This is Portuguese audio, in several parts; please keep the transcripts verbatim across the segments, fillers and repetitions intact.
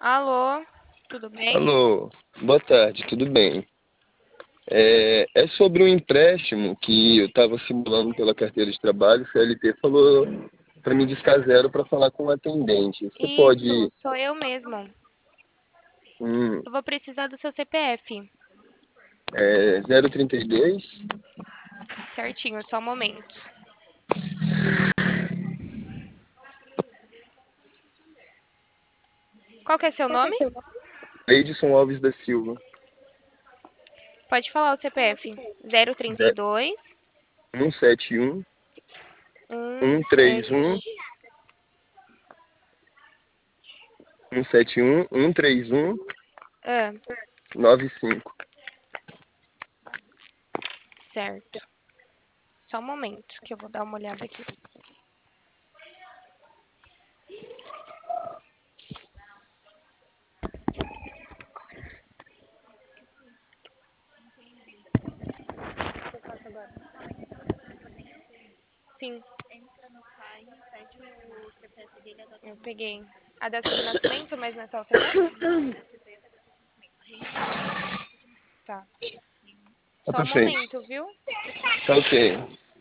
Alô, tudo bem? Alô, boa tarde, tudo bem? É, é sobre um empréstimo que eu estava simulando pela carteira de trabalho. O C L T falou para me discar zero para falar com o atendente. Você Isso, pode. sou eu mesmo. Hum, Eu vou precisar do seu C P F. é, zero trinta e dois? Certinho, só um momento. Qual que é seu nome? Leidson Alves da Silva. Pode falar o C P F. zero trinta e Ze- dois, um sete um, um um três sete. um, um sete um, um três um, Ah, nove cinco. certo. Só um momento que eu vou dar uma olhada aqui. Sim, eu peguei. A data de nascimento, mas não é só o C P F? Tá. Tá Só um perfeito. momento, viu? Tá ok.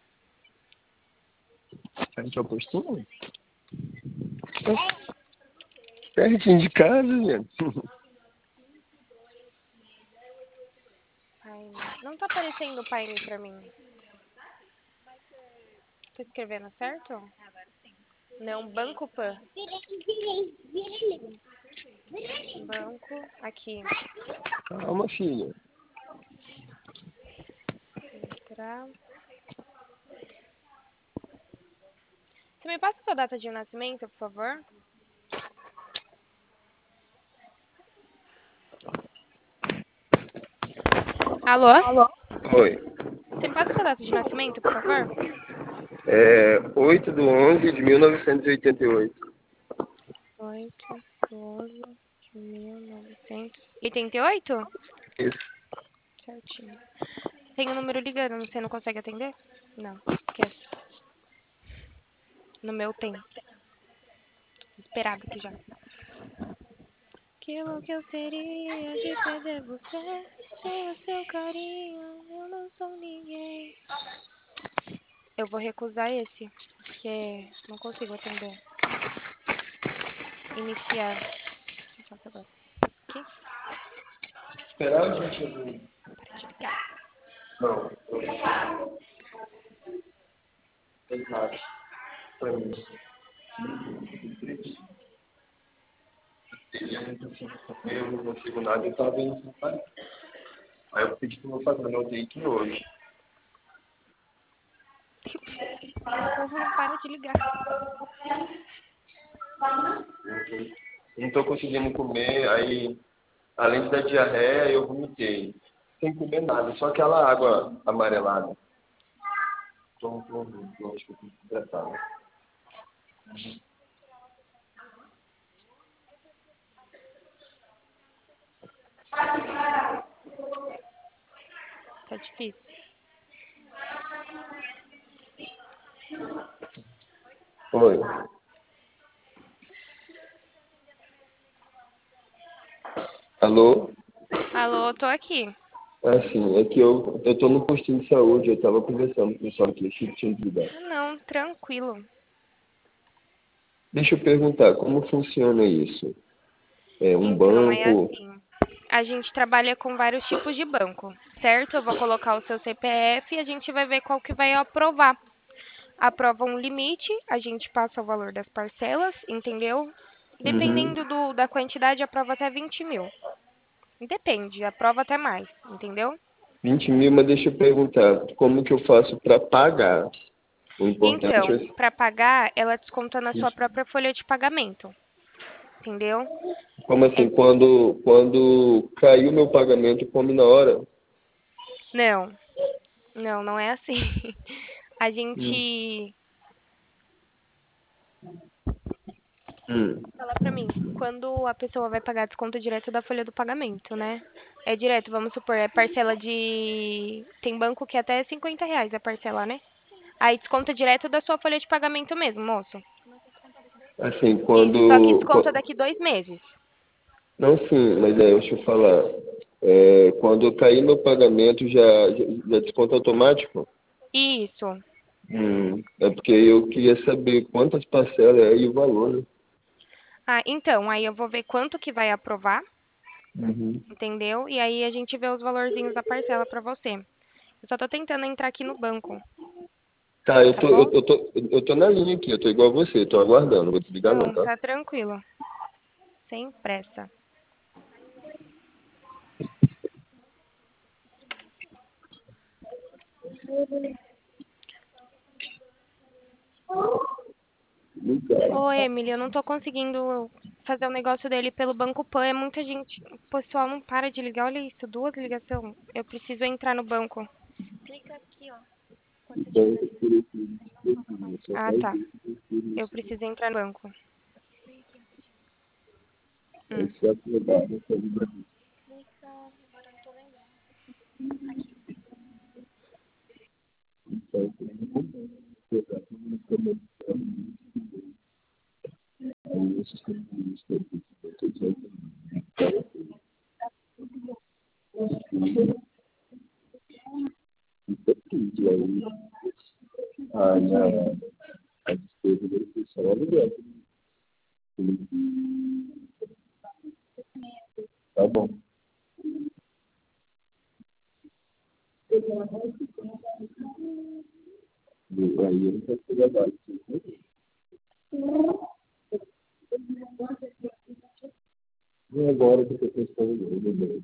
A gente é o postinho? Pertinho de casa, gente. Paine. Não tá aparecendo o Paine pra mim. Tô escrevendo certo? Não, Banco Pan. Banco, aqui. Calma, filha. Entrar. Você me passa sua data de nascimento, por favor? Alô? Oi. Você me passa sua data de nascimento, por favor? É oito de onze de mil novecentos e oitenta e oito. oito, doze de mil novecentos e oitenta e oito? Isso. Certinho. Tem um número ligando, você não consegue atender? Não, esquece. No meu tem. Esperado aqui já. Aquilo que eu seria de perder você, sem o seu carinho, eu não sou ninguém. Eu vou recusar esse, porque não consigo atender. Iniciar. Eu faço agora. Aqui. Esperar a gente ouvir. Para de ligar. Não. Exato. Pra mim. Ele muito assim, eu não consigo nada, eu tava indo sem parar. Aí eu pedi pro meu patrão, eu tenho que ir hoje. O povo não para de ligar. Eu não tô conseguindo comer, aí, além de dar diarreia, eu vomitei. Sem comer nada, só aquela água amarelada. Tô, tô, tô, acho que eu tenho que hidratar. Tá difícil. Oi. Alô? Alô, tô aqui. Ah, sim, é que eu, eu tô no postinho de saúde, eu tava conversando com o pessoal aqui, achei que tinha desligado. Ah, não, tranquilo. Deixa eu perguntar, como funciona isso? É um Então, é banco? assim. A gente trabalha com vários tipos de banco, certo? Eu vou colocar o seu C P F e a gente vai ver qual que vai aprovar. Aprova um limite, a gente passa o valor das parcelas, entendeu? Uhum. Dependendo do, da quantidade, aprova até vinte mil. Depende, aprova até mais, entendeu? vinte mil, mas deixa eu perguntar, como que eu faço para pagar? O importante Então, é... para pagar, ela desconta na sua própria folha de pagamento, entendeu? Como É, assim, quando, quando caiu meu pagamento, come na hora? não, não, não é assim. A Hum. gente Hum. fala pra mim, quando a pessoa vai pagar desconto direto da folha do pagamento, né? É direto, vamos supor, é parcela de. Tem banco que é até cinquenta reais a parcela, né? Aí desconta direto da sua folha de pagamento mesmo, moço. Assim, Isso, só que quando... desconta qua- daqui dois meses. Não, sim, mas é, deixa eu falar. É, quando eu cair meu pagamento, já, já, já desconto automático? Isso. Hum, é porque eu queria saber quantas parcelas é e o valor, né? Ah, então, aí eu vou ver quanto que vai aprovar, Uhum. entendeu? E aí a gente vê os valorzinhos da parcela pra você. Eu só tô tentando entrar aqui no banco, Tá, eu tá tô, eu, bom? eu tô, eu tô na linha aqui, eu tô igual a você, tô aguardando, não vou desligar não, Não, tá? tá tranquilo. Sem pressa. Obrigado. Ô, Emily, eu não tô conseguindo fazer o negócio dele pelo Banco Pan. É muita gente. O pessoal não para de ligar. Olha isso, duas ligações. Eu preciso entrar no banco. Clica aqui, ó. Quanto Então, dinheiro eu ali. queria que eu só Ah, faz tá. isso, eu queria Eu isso. preciso entrar no banco. Hum. Esse é o trabalho, esse é o Brasil. Clica. Agora eu não tô lembrando. Então, eu queria que eu fizesse aí, esses serviços que eu fiz, eu tô dizendo, isso aqui, e aí, a minha, a despesa da inscrição é aluguel. Tá bom. E aí eu não quero pegar mais. E agora que eu estou pensando no meu,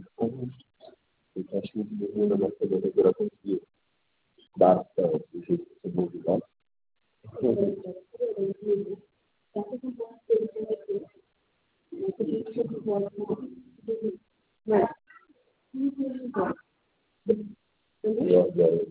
eu acho que o meu negócio também agora conseguir dar esse jeito que você vai usar. E agora,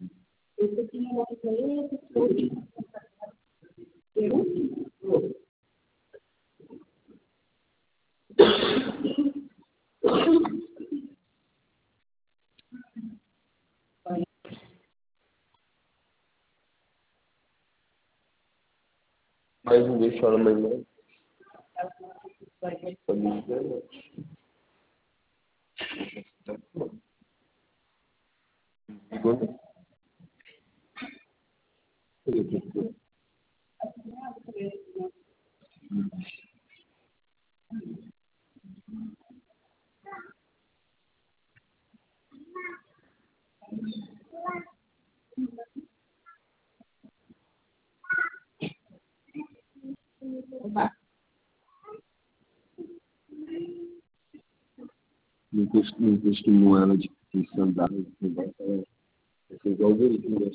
mais um dia chora mais não. Pra mim, não. Tá bom. Agora, eu preciso. Não costumo, não costumo ela de de sandália, de negócio, é é igual o algoritmo, né?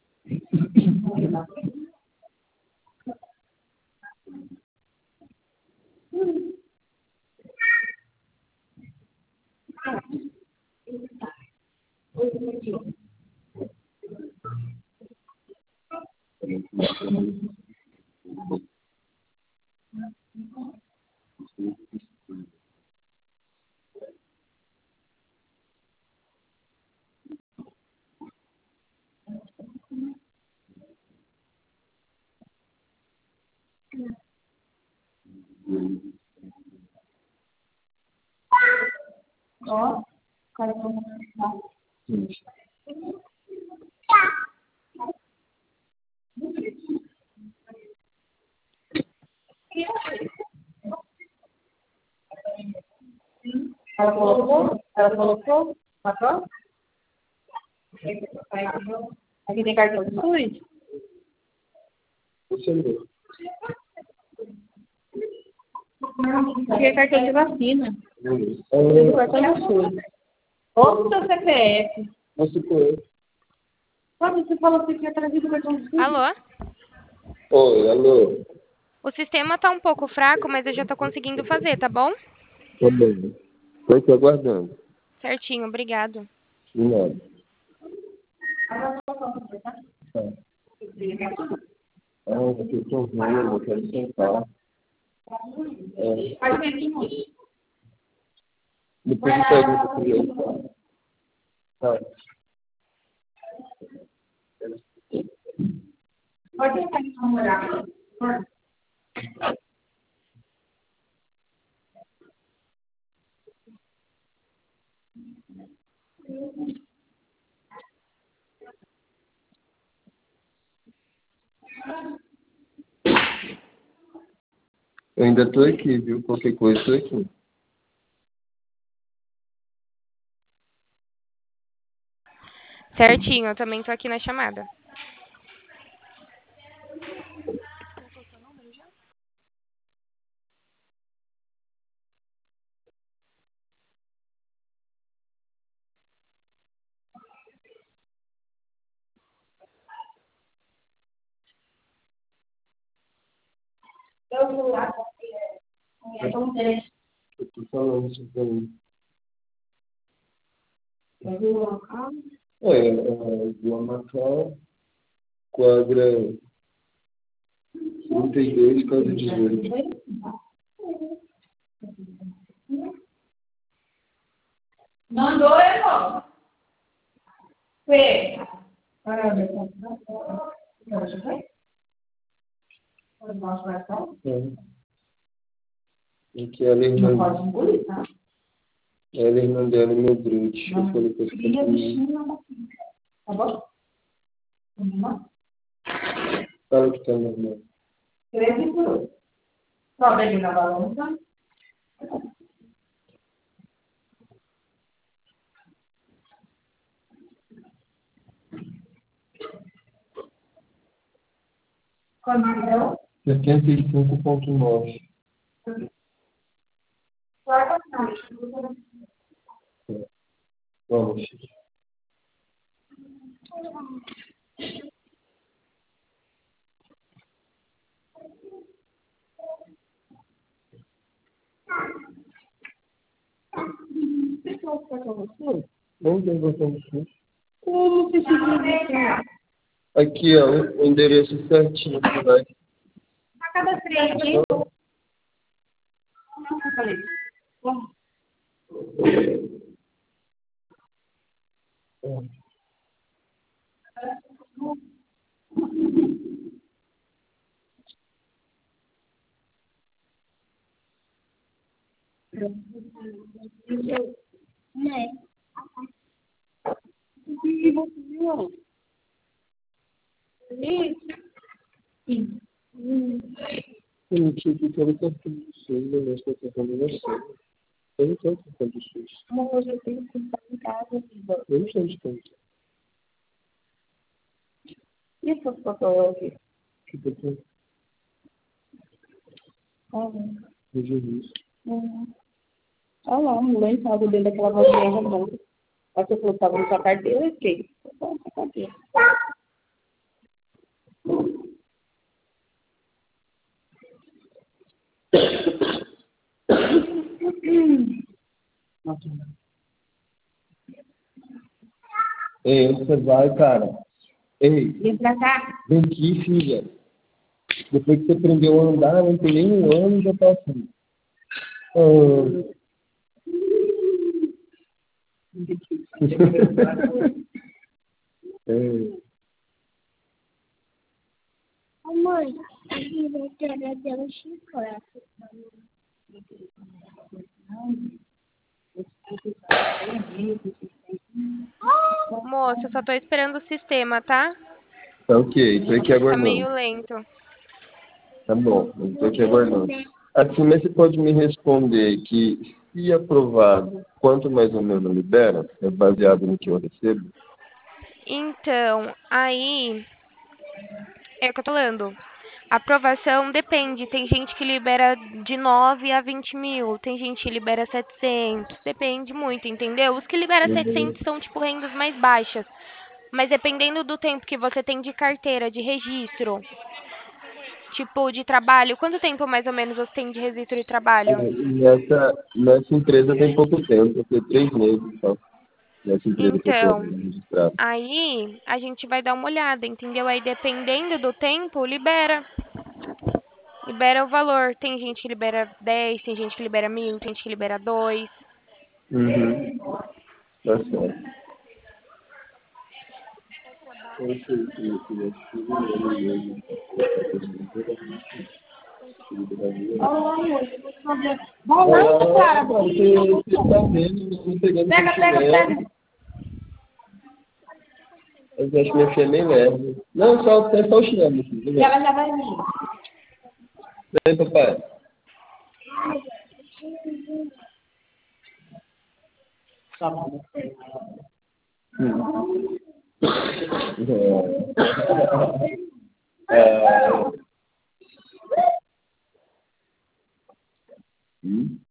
Ela colocou? Ela colocou? Passou? Aqui tem cartão de SUS? Você não. Aqui é cartão de vacina. Tem É, cartão de SUS. Ou o seu C P F. você conhece. Quando você falou que tinha trazido o cartão de SUS? Alô? Oi, alô. O sistema tá um pouco fraco, mas eu já tô conseguindo fazer, tá bom? Tá bom. Estou aqui aguardando. Certinho, obrigado. De nada. Ah, eu estou vendo, eu quero sentar. É, Faz aqui, depois eu pergunto para ele. Tá. pode ficar aqui na Eu ainda tô aqui, viu? Qualquer coisa, tô aqui. Certinho, eu também tô aqui na chamada. Eu vou lá, eu tô Eu tô falando isso pra mim. Eu vou lá. É, é, Vila Macau, quadra trinta e dois, casa dezoito. Mandou, irmão. Fê. Parabéns. Já foi? Pode mostrar só? É. Aqui ela é Não irmã, pode engolir, tá? ela é irmã dela, meu brute. Eu falei pra ficar Cria comigo. bichinho na boquinha. Tá bom? Vamos lá? Fala que tá normal. Três e dois. Sobe ali na balança. Quanto deu? setenta e cinco vírgula nove. Guarda mais. Vamos. Pessoal, fica com você? Não tem botão de fim. Como que se diz? Aqui, ó, o endereço certinho que vai. A cada três, hein? Não, eu falei. Vamos. Né? E você viu? Isso. Sim. Eu não tinha que ter o cartão de SUS, mas eu estou tentando você. Eu não tenho cartão de SUS. Como hoje eu tenho que estar em casa, vida. Eu não sei onde tem. E essas fotos aqui? Que botão? Tá bom. Veja isso. Uhum. Olha lá, um lenço dentro daquela vasilha romana. Aí você falou que estava na sua carteira, eu fiquei. Tá na sua carteira. Ei, onde você vai, cara? Ei, Vem pra cá. vem aqui, filha. Depois que você aprendeu a andar, não tem nem um ano, já tá assim. Oh. É. Mãe, a diretora deu um chiclete. Moça, eu só tô esperando o sistema, tá? Tá ok, tô aqui Tá aguardando. meio lento. Tá bom, eu tô aqui aguardando. Assim, mas você pode me responder que, se aprovado, quanto mais ou menos libera? É baseado no que eu recebo? Então, aí é o que eu tô falando. A aprovação depende. Tem gente que libera de nove a vinte mil. Tem gente que libera setecentos. Depende muito, entendeu? Os que liberam Uhum. setecentos são, tipo, rendas mais baixas. Mas dependendo do tempo que você tem de carteira, de registro, tipo, de trabalho. Quanto tempo mais ou menos você tem de registro de trabalho? É, nessa, nessa empresa tem pouco tempo, tem três meses só. Nessa empresa que eu tô Então, registrado. aí a gente vai dar uma olhada, entendeu? Aí dependendo do tempo, libera. Libera o valor. Tem gente que libera dez, tem gente que libera mil, tem gente que libera dois. Uhum. Tá certo. Eu sei que eu queria mesmo. Olha lá, amor. Vai lá, cara, bro. Você tá vendo, eu tô pegando Pega, seu pega, chinelo. pega. Eu acho que minha filha nem leve. Não, só, é só o chinelo, meu filho. E ela já vai vir. Vem, papai. Tá bom. Hum. É. É. Hum.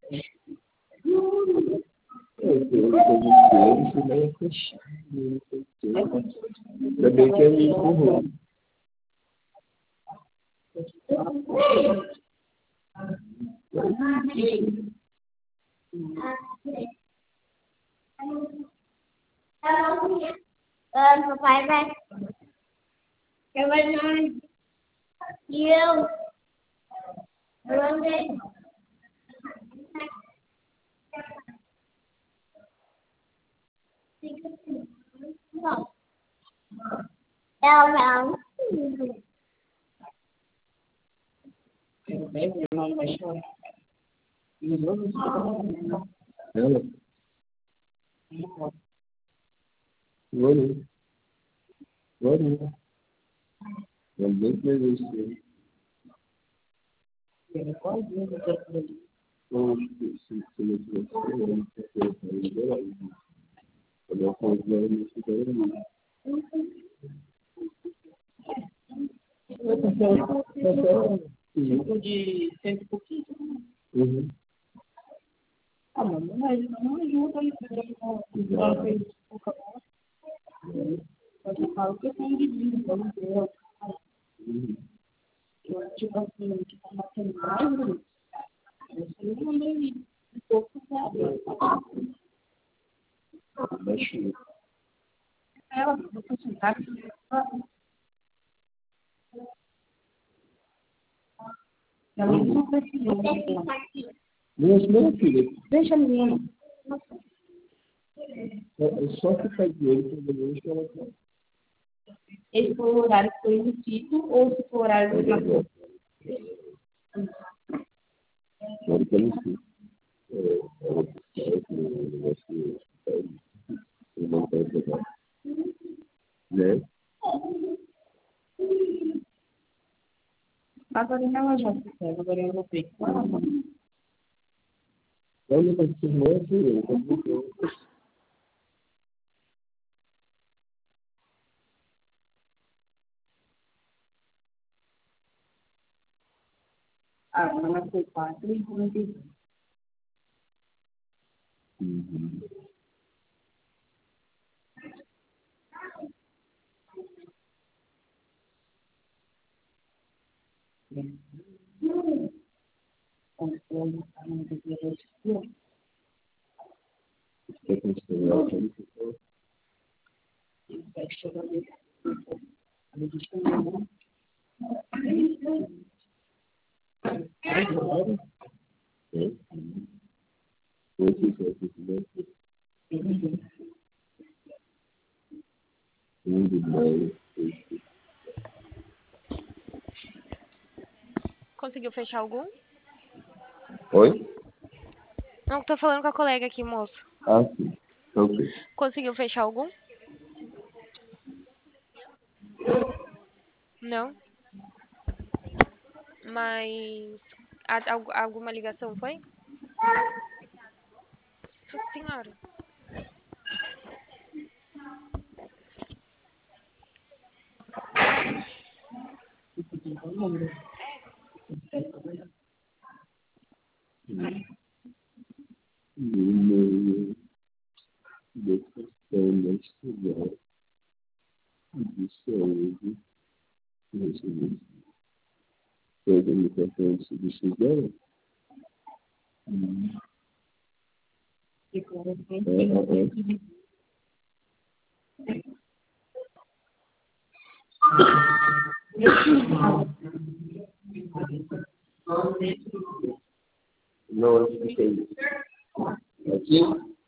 Eu tenho que isso vai fechar. Ainda bem que é muito ruim. Ah, papai vai. Eu vou não. E eu. Eu andei. Não. Não, não. Eu bem, meu irmão vai chorar. E os outros ficam. Ela? Vamos. Vamos. Vamos ver isso. Ele quase viu que eu tô ali. Vamos se se não tivesse vamos fazer quando eu for ver no futuro. Tipo de cento e pouquinho. Uhum. Ah, mas não ajuda aí. Só fez pouca bola. Só que fala que eu tenho de vida, então não deu. Eu, tipo assim, que tá batendo mais, né? Eu não mandei um pouco, sabe? Baixinho. Ela, eu tô sentada. Ela não vai se ver. Meu filho, Deixa a menina. é só ficar de olho para ver que ela está. Esse foi o horário que foi emitido ou se foi o horário do Agora que eu não sei. Ela está com o negócio de não vai pegar. Né? Agora ela já se pega, agora eu vou ver com ela. Eu não consigo mais ver. Ah, ela foi quatro e quarenta e dois. Uhum. Controle a mão do direito. Você tem que ser ótimo. Ele vai chegar ali. Ele diz que não. É? Esse é o presidente. Um de nós. Conseguiu fechar algum? Oi? Não, tô falando com a colega aqui, moço. Ah, sim. Ok. Conseguiu fechar algum? Não. Mas a- al- alguma ligação foi? Nossa senhora. Número de questão nacional de saúde. Coisa importante de chegar. Ficou assim. É, é. Não, eu fiquei. Aqui?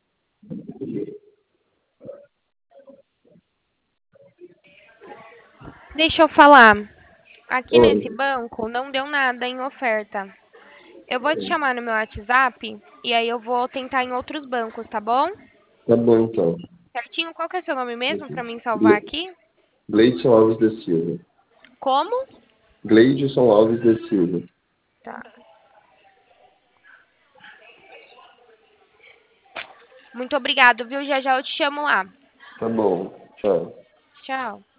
Deixa eu falar. Aqui nesse Oi. banco não deu nada em oferta. Eu vou te chamar no meu WhatsApp e aí eu vou tentar em outros bancos, tá bom? Tá bom, então. Certinho? Qual que é seu nome mesmo pra mim salvar aqui? Gleidson Alves da Silva. Como? Gleidson Alves da Silva. Tá. Muito obrigado, viu? Já já eu te chamo lá. Tá bom. Tchau. Tchau.